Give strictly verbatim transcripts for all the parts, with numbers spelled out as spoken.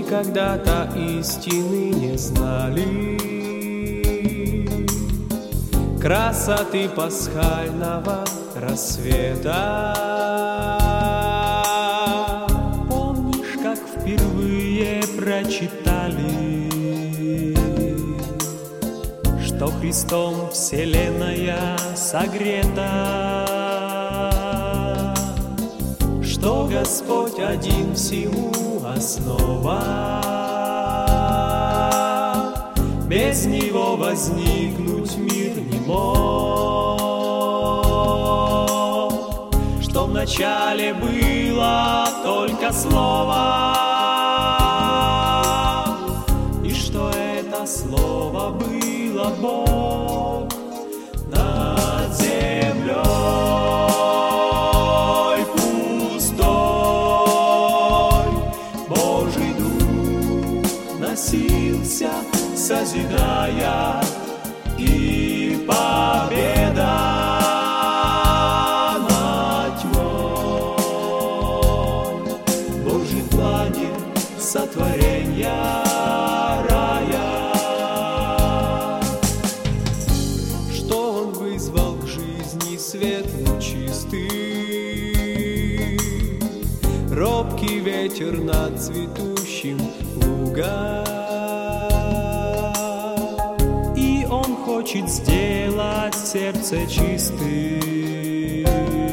когда-то истины не знали, красоты пасхального рассвета. Помнишь, как впервые прочитали, что Христом вселенная согрета, что Господь один всему основа, без Него возникнуть мир не мог, что вначале было только Слово, и что это Слово было Бог над землей. Носился, созидая, и победа над тьмой в Божьем плане сотворения рая, что Он вызвал к жизни свет лучистый, робкий ветер над цветущим лугом. И Он хочет сделать сердце чистым,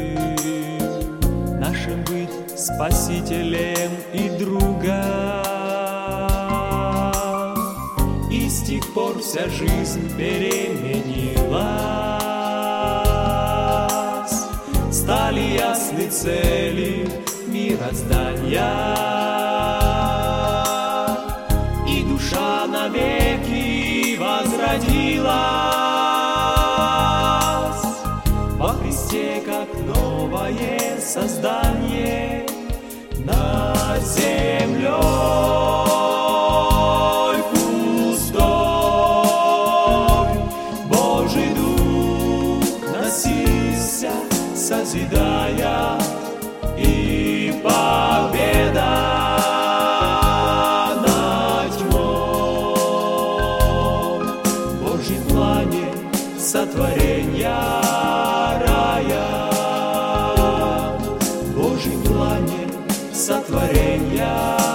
нашим быть спасителем и другом. И с тех пор вся жизнь переменилась, стали ясны цели мироздания, и душа навеки возродилась во Христе, как новое создание над землей пустой. Божий Дух носился, созидая, и победа над тьмой в Божьем плане сотворения рая, в Божьем плане сотворения